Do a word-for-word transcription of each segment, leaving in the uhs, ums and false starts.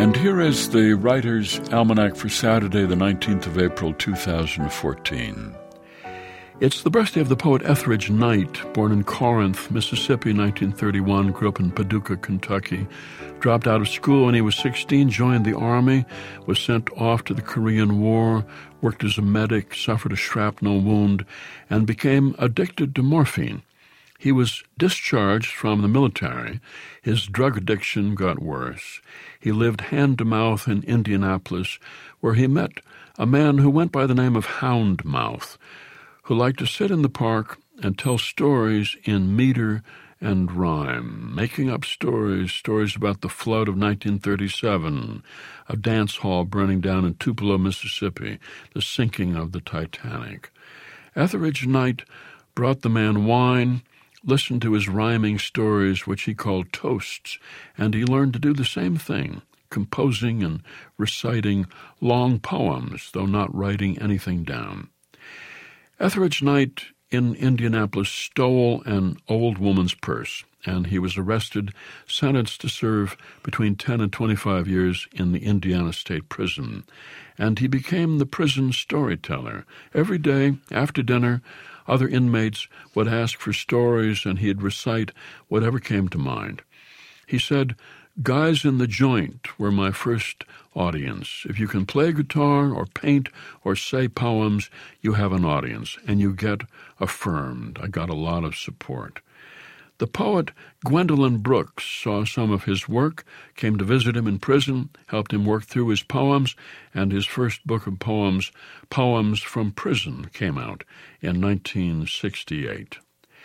And here is the Writer's Almanac for Saturday, the nineteenth of April, two thousand fourteen. It's the birthday of the poet Etheridge Knight, born in Corinth, Mississippi, nineteen thirty-one, grew up in Paducah, Kentucky, dropped out of school when he was sixteen, joined the Army, was sent off to the Korean War, worked as a medic, suffered a shrapnel wound, and became addicted to morphine. He was discharged from the military. His drug addiction got worse. He lived hand-to-mouth in Indianapolis, where he met a man who went by the name of Houndmouth, who liked to sit in the park and tell stories in meter and rhyme, making up stories, stories about the flood of nineteen thirty-seven, a dance hall burning down in Tupelo, Mississippi, the sinking of the Titanic. Etheridge Knight brought the man wine, listened to his rhyming stories, which he called toasts, and he learned to do the same thing, composing and reciting long poems, though not writing anything down. Etheridge Knight in Indianapolis stole an old woman's purse, and he was arrested, sentenced to serve between ten and twenty-five years in the Indiana State Prison. And he became the prison storyteller. Every day, after dinner, other inmates would ask for stories, and he'd recite whatever came to mind. He said, "Guys in the Joint were my first audience. If you can play guitar or paint or say poems, you have an audience, and you get affirmed." I got a lot of support. The poet Gwendolyn Brooks saw some of his work, came to visit him in prison, helped him work through his poems, and his first book of poems, Poems from Prison, came out in nineteen sixty-eight.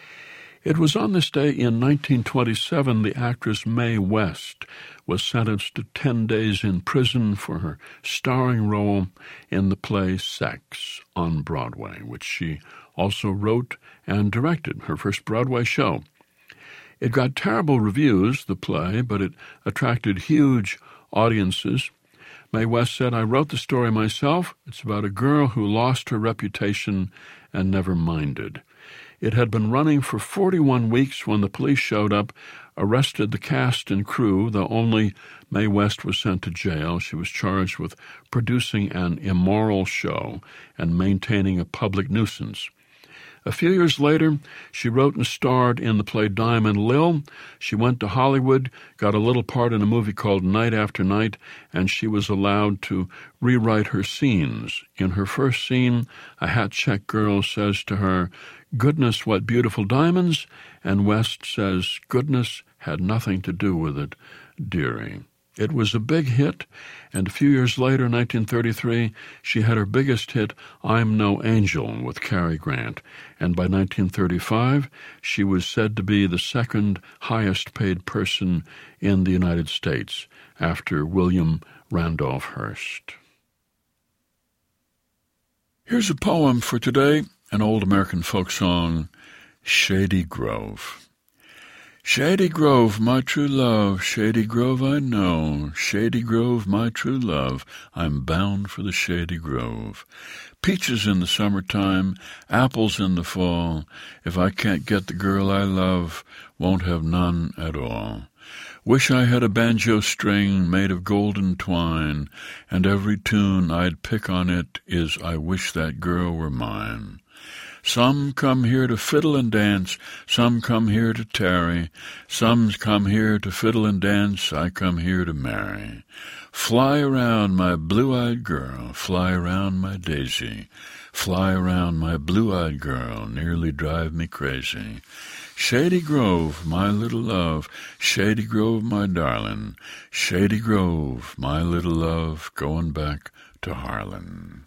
It was on this day in nineteen twenty-seven the actress Mae West was sentenced to ten days in prison for her starring role in the play Sex on Broadway, which she also wrote and directed, her first Broadway show. It got terrible reviews, the play, but it attracted huge audiences. Mae West said, "I wrote the story myself. It's about a girl who lost her reputation and never minded." It had been running for forty-one weeks when the police showed up, arrested the cast and crew, though only Mae West was sent to jail. She was charged with producing an immoral show and maintaining a public nuisance. A few years later, she wrote and starred in the play Diamond Lil. She went to Hollywood, got a little part in a movie called Night After Night, and she was allowed to rewrite her scenes. In her first scene, a hat-check girl says to her, "Goodness, what beautiful diamonds," and West says, "Goodness had nothing to do with it, dearie." It was a big hit, and a few years later, nineteen thirty-three, she had her biggest hit, I'm No Angel, with Cary Grant, and by nineteen thirty-five, she was said to be the second highest-paid person in the United States, after William Randolph Hearst. Here's a poem for today, an old American folk song, Shady Grove. Shady Grove, my true love, Shady Grove I know, Shady Grove, my true love, I'm bound for the Shady Grove. Peaches in the summertime, apples in the fall, if I can't get the girl I love, won't have none at all. Wish I had a banjo string made of golden twine, and every tune I'd pick on it is I wish that girl were mine. Some come here to fiddle and dance, some come here to tarry, some come here to fiddle and dance, I come here to marry. Fly around, my blue-eyed girl, fly around, my daisy, fly around, my blue-eyed girl, nearly drive me crazy. Shady Grove, my little love, Shady Grove, my darling, Shady Grove, my little love, going back to Harlan.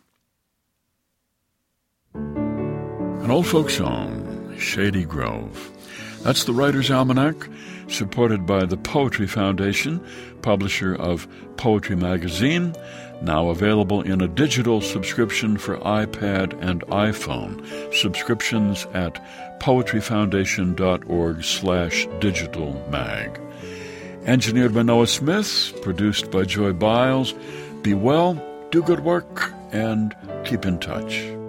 An old folk song, Shady Grove. That's the Writer's Almanac, supported by the Poetry Foundation, publisher of Poetry Magazine, now available in a digital subscription for iPad and iPhone. Subscriptions at poetryfoundation.org slash digital mag. Engineered by Noah Smith, produced by Joy Biles. Be well, do good work, and keep in touch.